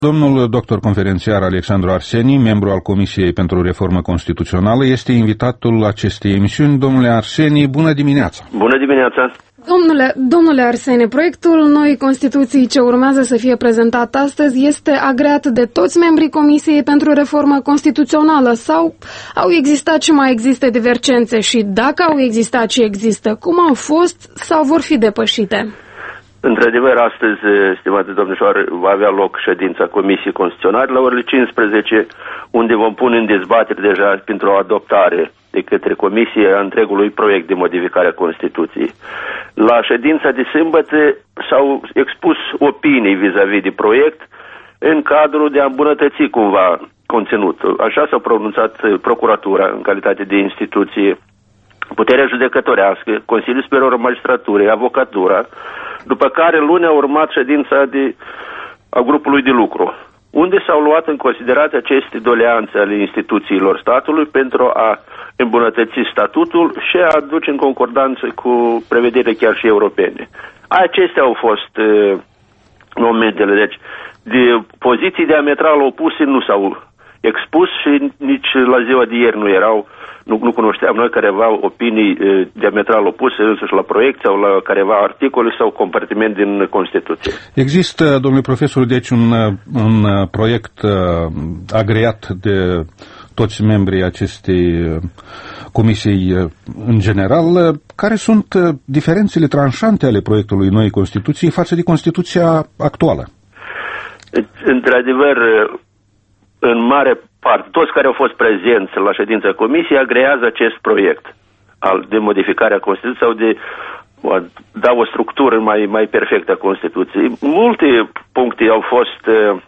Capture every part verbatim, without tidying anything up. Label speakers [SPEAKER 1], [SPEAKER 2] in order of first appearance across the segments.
[SPEAKER 1] Domnul doctor conferențiar Alexandru Arseni, membru al Comisiei pentru Reformă Constituțională, este invitatul acestei emisiuni. Domnule Arseni, bună dimineața!
[SPEAKER 2] Bună dimineața!
[SPEAKER 3] Domnule, domnule Arseni, proiectul noii Constituții ce urmează să fie prezentat astăzi este agreat de toți membrii Comisiei pentru Reformă Constituțională sau au existat și mai există divergențe și dacă au existat și există, cum au fost sau vor fi depășite?
[SPEAKER 2] Într-adevăr, astăzi, stimate domnișoare, va avea loc ședința Comisiei Constituționale la orele cincisprezece, unde vom pune în dezbatere deja pentru o adoptare de către Comisie a întregului proiect de modificare a Constituției. La ședința de sâmbătă s-au expus opinii vis-a-vis de proiect în cadrul de a îmbunătăți cumva conținutul. Așa s-a pronunțat Procuratura în calitate de instituție, Puterea Judecătorească, Consiliul Superior al Magistraturii, Avocatura, după care luni a urmat ședința de, a grupului de lucru, unde s-au luat în considerare aceste doleanțe ale instituțiilor statului pentru a îmbunătăți statutul și a aduce în concordanță cu prevederile chiar și europene. Acestea au fost uh, momentele. Deci, de poziții diametral opuse nu s-au expus și nici la ziua de ieri nu erau. Nu, nu cunoșteam noi careva opinii e, diametral opuse însuși la proiect sau la careva articole sau compartiment din Constituție.
[SPEAKER 1] Există, domnule profesor, deci un, un proiect uh, agreat de toți membrii acestei uh, comisii uh, în general. Care sunt uh, diferențele tranșante ale proiectului noii Constituții față de Constituția actuală?
[SPEAKER 2] Într-adevăr, în mare parte, toți care au fost prezenți la ședința Comisiei agrează acest proiect al, de modificare a Constituției sau de da o structură mai, mai perfectă a Constituției. Multe puncte au fost uh,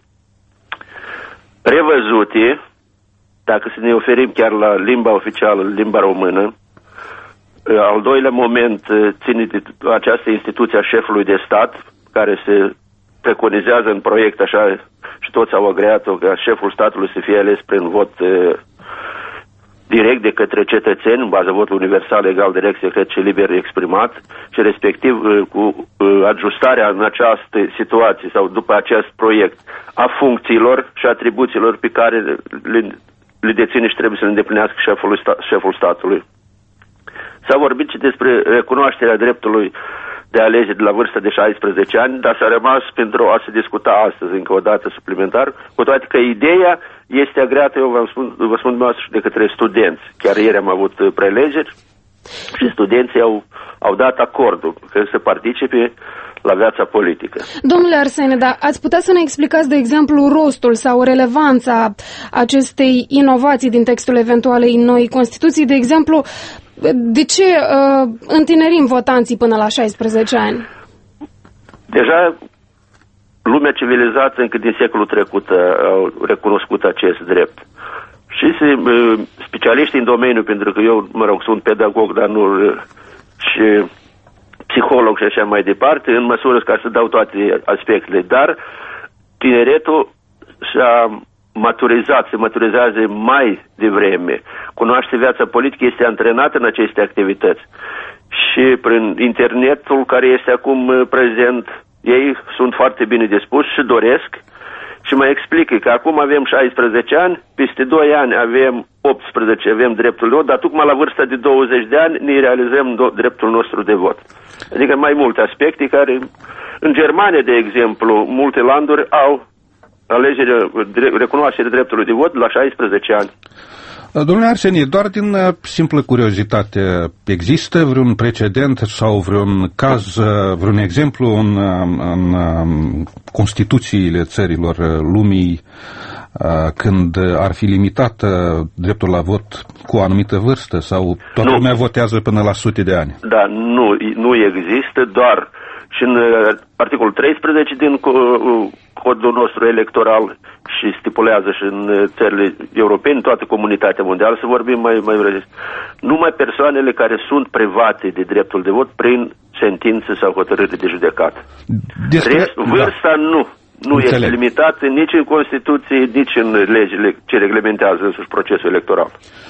[SPEAKER 2] revăzute, dacă să ne oferim chiar la limba oficială, limba română. Uh, al doilea moment uh, ține de această instituție a șefului de stat, care se preconizează în proiect așa și toți au agreat-o ca șeful statului să fie ales prin vot e, direct de către cetățeni, în baza votului universal, egal, direct, secret și liber exprimat și respectiv e, cu e, ajustarea în această situație sau după acest proiect a funcțiilor și atribuțiilor pe care le, le deține și trebuie să le îndeplinească șeful, sta, șeful statului. S-a vorbit și despre recunoașterea dreptului de alegeri de la vârsta de șaisprezece ani, dar s-a rămas pentru a se discuta astăzi încă o dată suplimentar, cu toate că ideea este agreată, eu vă spun, vă spun dumneavoastră, de către studenți. Chiar ieri am avut prelegeri și studenții au, au dat acordul că să participe la viața politică.
[SPEAKER 3] Domnule Arseni, dar ați putea să ne explicați, de exemplu, rostul sau relevanța acestei inovații din textul eventualei noi Constituții, de exemplu, de ce uh, întinerim votanții până la șaisprezece ani?
[SPEAKER 2] Deja lumea civilizată încă din secolul trecut au recunoscut acest drept. Și se, uh, specialiștii în domeniu, pentru că eu, mă rog, sunt pedagog, dar nu uh, și psiholog și așa mai departe, în măsură ca să dau toate aspectele, dar tineretul și-a maturizat, se maturizează mai devreme, cunoaște viața politică, este antrenat în aceste activități. Și prin internetul care este acum prezent, ei sunt foarte bine dispuși și doresc și mă explică că acum avem șaisprezece ani, peste doi ani avem optsprezece, avem dreptul de vot, dar tocmai la vârsta de douăzeci de ani ne realizăm dreptul nostru de vot. Adică mai multe aspecte care, în Germania, de exemplu, multe landuri au alegere, recunoaștere dreptului de vot la șaisprezece ani.
[SPEAKER 1] Domnule Arseni, doar din simplă curiozitate, există vreun precedent sau vreun caz, vreun exemplu în, în Constituțiile țărilor lumii când ar fi limitat dreptul la vot cu o anumită vârstă sau toată
[SPEAKER 2] nu.
[SPEAKER 1] lumea votează până la sute de ani?
[SPEAKER 2] Da, nu, nu există, doar și în articolul treisprezece din codul nostru electoral și stipulează și în țările europene, toată comunitatea mondială, să vorbim mai mai răzit. Numai persoanele care sunt private de dreptul de vot prin sentințe sau hotărâri de judecată. Despre... Rest, vârsta da. nu. Nu Înțeleg. Este limitată nici în Constituție, nici în legile ce reglementează însuși procesul electoral.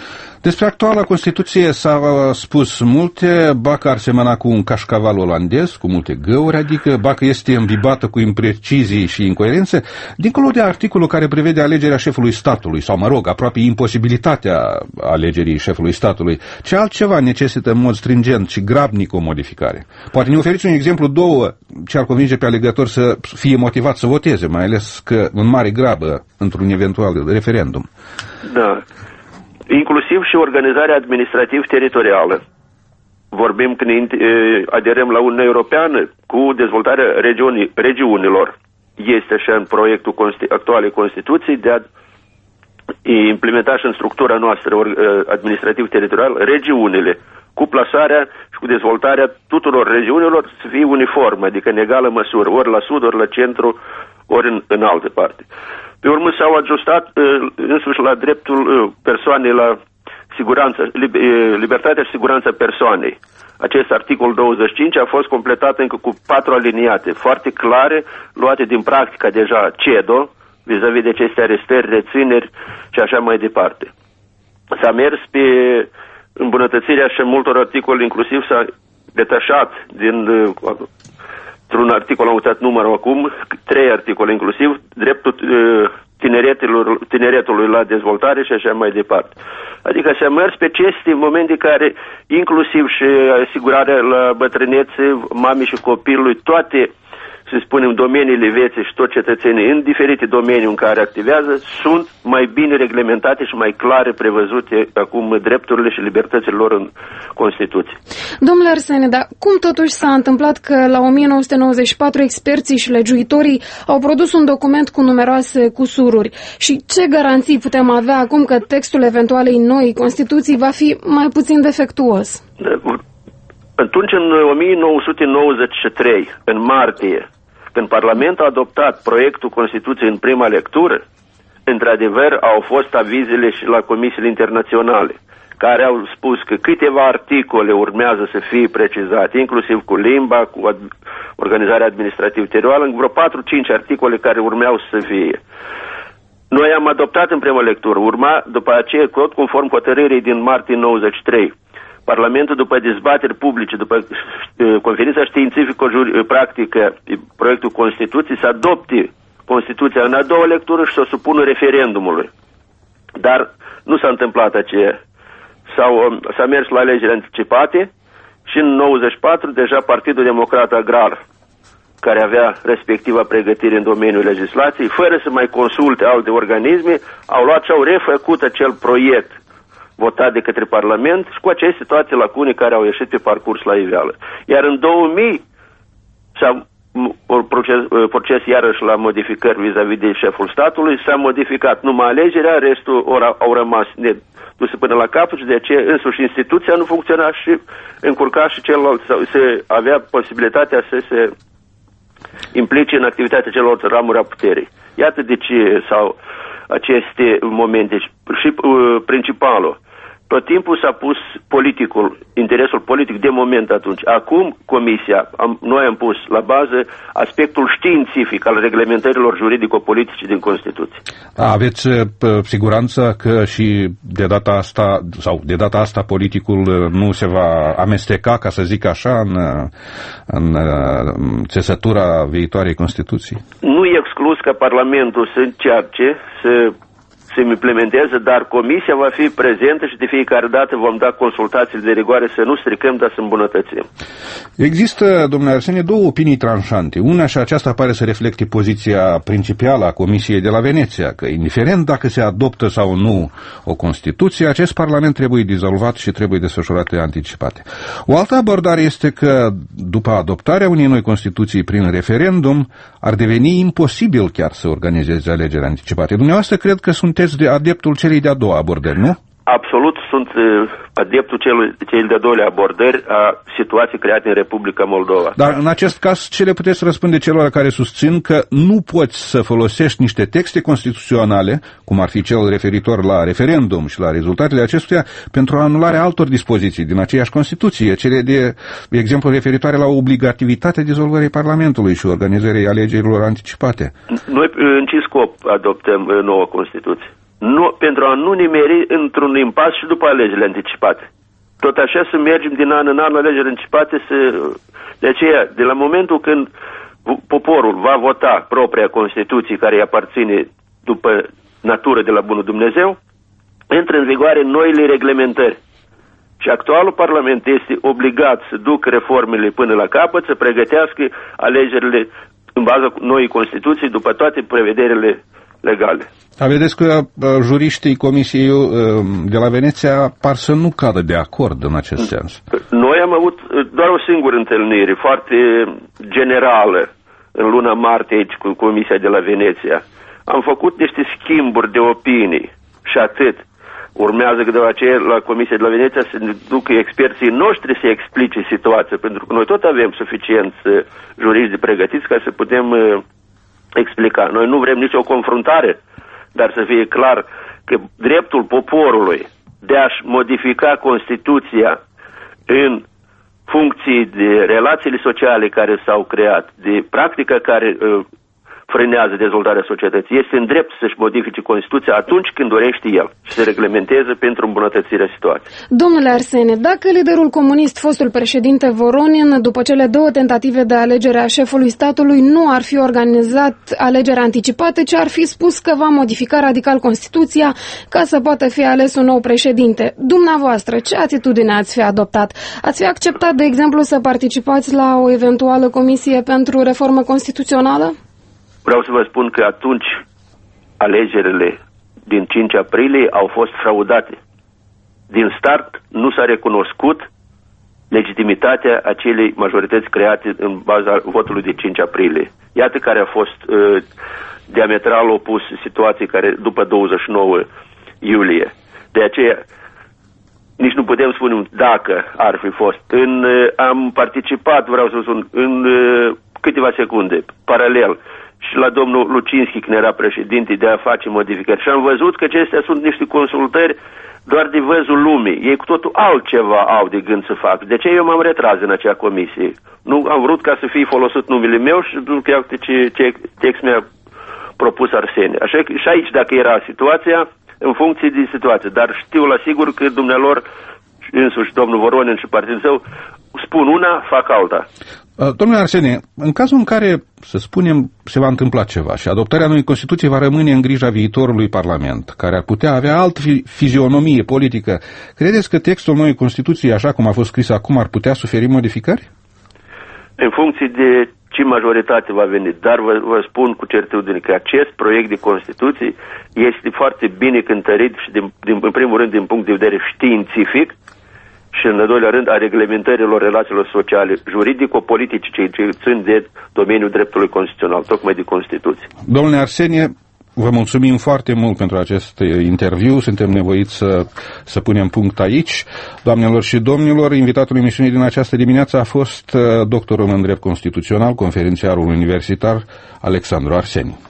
[SPEAKER 1] Despre actuala Constituție s-a spus multe, ba că ar semăna cu un cașcaval olandez, cu multe găuri, adică ba că este îmbibată cu imprecizii și incoerențe, dincolo de articolul care prevede alegerea șefului statului, sau mă rog, aproape imposibilitatea alegerii șefului statului, ce altceva necesită în mod stringent și grabnic o modificare. Poate ne oferiți un exemplu, două, ce ar convinge pe alegător să fie motivat să voteze, mai ales că în mare grabă, într-un eventual referendum.
[SPEAKER 2] Da. Inclusiv și organizarea administrativ-teritorială. Vorbim când aderăm la Uniunea Europeană cu dezvoltarea regiunii, regiunilor. Este și în proiectul actualei Constituții de a implementa și în structura noastră administrativ-teritorială regiunile, cu plasarea și cu dezvoltarea tuturor regiunilor să fie uniformă, adică în egală măsură, ori la sud, ori la centru, ori în, în alte parte. Pe urmă s-au ajustat însuși la dreptul persoanei la siguranță, libertatea și siguranța persoanei. Acest articol douăzeci și cinci a fost completat încă cu patru aliniate foarte clare, luate din practica deja CEDO, vis-a-vis de aceste arestări, rețineri și așa mai departe. S-a mers pe îmbunătățirea și multor articole, inclusiv s-a detașat din un articol, am uitat numărul acum, trei articole inclusiv, dreptul tineretului la dezvoltare și așa mai departe. Adică s-a mers pe aceste momente care, inclusiv și asigurarea la bătrânețe, mamei și copilului, toate, să spunem, domeniile vieții și tot cetățenii în diferite domenii în care activează sunt mai bine reglementate și mai clare prevăzute acum drepturile și libertățile lor în Constituție.
[SPEAKER 3] Domnule Arsene, dar cum totuși s-a întâmplat că la o mie nouă sute nouăzeci și patru experții și legiuitorii au produs un document cu numeroase cusururi? Și ce garanții putem avea acum că textul eventualei noi Constituții va fi mai puțin defectuos?
[SPEAKER 2] Atunci, în o mie nouă sute nouăzeci și trei, în martie, când Parlamentul a adoptat proiectul Constituției în prima lectură, într-adevăr au fost avizele și la comisiile internaționale, care au spus că câteva articole urmează să fie precizate, inclusiv cu limba, cu ad- organizarea administrativ-teritorială, vreo patru-cinci articole care urmeau să fie. Noi am adoptat în prima lectură, urma după aceea, tot conform hotărârii din martie nouăzeci și trei, Parlamentul, după dezbateri publice, după uh, conferința științifico-practică, proiectul Constituției, să adopte Constituția în a doua lectură și să o supună referendumului. Dar nu s-a întâmplat aceea. S-au, um, s-a mers la alegeri anticipate și în nouăzeci și patru deja Partidul Democrat Agrar, care avea respectiva pregătire în domeniul legislației, fără să mai consulte alte organisme, au luat și au refăcut acel proiect votat de către Parlament și cu aceste toate lacune care au ieșit pe parcurs la iveală. Iar în două mii s-a proces, proces iarăși la modificări vis-a-vis de șeful statului, s-a modificat numai alegerea, restul ora, au rămas neduse până la capăt și de aceea însuși instituția nu funcționa și încurca și celălalt să avea posibilitatea să se implice în activitatea celorlalte ramuri a puterii. Iată de ce sau aceste momente și uh, principalul. Tot timpul s-a pus politicul, interesul politic de moment atunci. Acum Comisia, am, noi am pus la bază aspectul științific al reglementărilor juridico-politice din Constituție.
[SPEAKER 1] Aveți siguranța că și de data asta, sau de data asta politicul nu se va amesteca, ca să zic așa, în, în țesătura viitoarei Constituții?
[SPEAKER 2] Nu e exclus ca Parlamentul să încerce să să implementeze, dar Comisia va fi prezentă și de fiecare dată vom da consultații de rigoare să nu stricăm, dar să îmbunătățim.
[SPEAKER 1] Există, domnule Arsene, două opinii tranșante. Una și aceasta pare să reflecte poziția principală a Comisiei de la Veneția, că indiferent dacă se adoptă sau nu o Constituție, acest Parlament trebuie dizolvat și trebuie desfășurate anticipate. O altă abordare este că, după adoptarea unei noi Constituții prin referendum, ar deveni imposibil chiar să organizeze alegeri anticipate. Dumneavoastră cred că sunteți de adeptul celei de-a doua abordări, nu?
[SPEAKER 2] Absolut, sunt uh, adeptul celui, celei de-a doilea abordări a situației create în Republica Moldova.
[SPEAKER 1] Dar în acest caz, ce le puteți răspunde celor care susțin că nu poți să folosești niște texte constituționale, cum ar fi cel referitor la referendum și la rezultatele acestuia, pentru anularea altor dispoziții din aceeași Constituție, cele de, de exemplu, referitoare la obligativitatea dizolvării Parlamentului și organizării alegerilor anticipate?
[SPEAKER 2] Noi în ce scop adoptăm noua Constituție? nu, pentru a nu nimeri într-un impas și după alegerile anticipate. Tot așa să mergem din an în an la alegeri anticipate, să... de aceea, de la momentul când poporul va vota propria Constituție care îi aparține după natură de la Bunul Dumnezeu, intră în vigoare noile reglementări. Și actualul Parlament este obligat să ducă reformele până la capăt, să pregătească alegerile în baza noii Constituții după toate prevederile legale.
[SPEAKER 1] A, vedeți că uh, juriștii Comisiei uh, de la Veneția par să nu cadă de acord în acest sens.
[SPEAKER 2] Noi am avut doar o singură întâlnire foarte generală în luna martie aici cu Comisia de la Veneția. Am făcut niște schimburi de opinii și atât. Urmează că de aceea la Comisia de la Veneția să ne ducă experții noștri să explice situația, pentru că noi tot avem suficienți juriști pregătiți ca să putem uh, explica. Noi nu vrem nicio confruntare, dar să fie clar că dreptul poporului de a-și modifica Constituția în funcție de relațiile sociale care s-au creat, de practica care uh, frânează dezvoltarea societății, este în drept să-și modifice Constituția atunci când dorește el și să reglementeze pentru îmbunătățirea situației.
[SPEAKER 3] Domnule Arsene, dacă liderul comunist, fostul președinte Voronin, după cele două tentative de alegere a șefului statului, nu ar fi organizat alegeri anticipate, ci ar fi spus că va modifica radical Constituția ca să poată fi ales un nou președinte, dumneavoastră, ce atitudine ați fi adoptat? Ați fi acceptat, de exemplu, să participați la o eventuală comisie pentru reformă constituțională?
[SPEAKER 2] Vreau să vă spun că atunci alegerile din cinci aprilie au fost fraudate. Din start nu s-a recunoscut legitimitatea acelei majorități create în baza votului de cinci aprilie. Iată care a fost uh, diametral opus situației care după douăzeci și nouă iulie. De aceea nici nu putem spune dacă ar fi fost. În, uh, am participat, vreau să spun, în uh, câteva secunde, paralel, și la domnul Lucinski, când era președinte, de a face modificări. Și am văzut că acestea sunt niște consultări doar de văzul lumii. Ei cu totul altceva au de gând să facă. De aceea eu m-am retras în acea comisie. Nu am vrut ca să fie folosit numele meu și chiar ce, ce text mi-a propus Arsene. Așa că și aici, dacă era situația, în funcție de situație. Dar știu la sigur că dumnealor, însuși domnul Voronin și partidul său, spun una, fac alta.
[SPEAKER 1] Domnule Arsene, în cazul în care, să spunem, se va întâmpla ceva și adoptarea noii Constituții va rămâne în grija viitorului Parlament, care ar putea avea altă fizionomie politică, credeți că textul noii Constituții, așa cum a fost scris acum, ar putea suferi modificări?
[SPEAKER 2] În funcție de ce majoritate va veni, dar vă, vă spun cu certitudine că acest proiect de Constituție este foarte bine cântărit și, din, din, în primul rând, din punct de vedere științific, și în al doilea rând a reglementărilor relațiilor sociale, juridico-politice, ce țin de domeniul dreptului constituțional, tocmai de Constituție.
[SPEAKER 1] Domnule Arsenie, vă mulțumim foarte mult pentru acest interviu, suntem nevoiți să, să punem punct aici. Doamnelor și domnilor, invitatul emisiunii din această dimineață a fost doctorul în drept constituțional, conferențiarul universitar Alexandru Arseni.